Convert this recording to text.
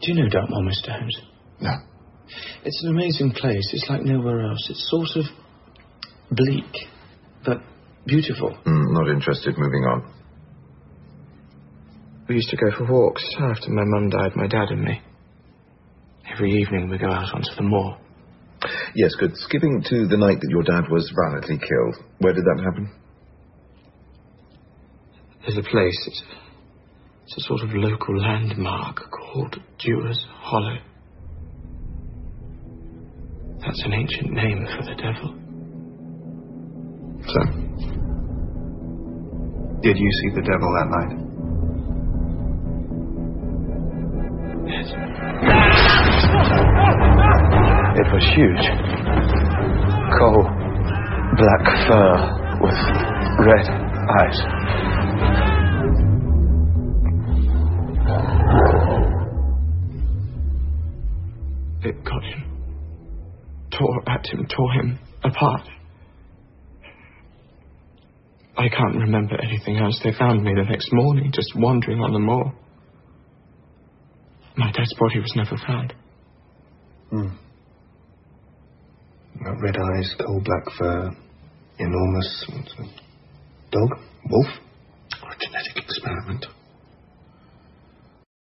Do you know Dartmoor, Mr. Holmes? No. It's an amazing place. It's like nowhere else. It's sort of bleak, but beautiful. Not interested. Moving on. We used to go for walks after my mum died, my dad and me. Every evening we go out onto the moor. Yes, good. Skipping to the night that your dad was violently killed. Where did that happen? There's a place. It's a sort of local landmark called Dewars Hollow. That's an ancient name for the devil. So, did you see the devil that night? Yes. It was huge. Coal, black fur with red eyes. It got him. Tore at him, tore him apart. I can't remember anything else. They found me the next morning, just wandering on the moor. My dad's body was never found. Red eyes, coal black fur, enormous... dog? Wolf? Or a genetic experiment.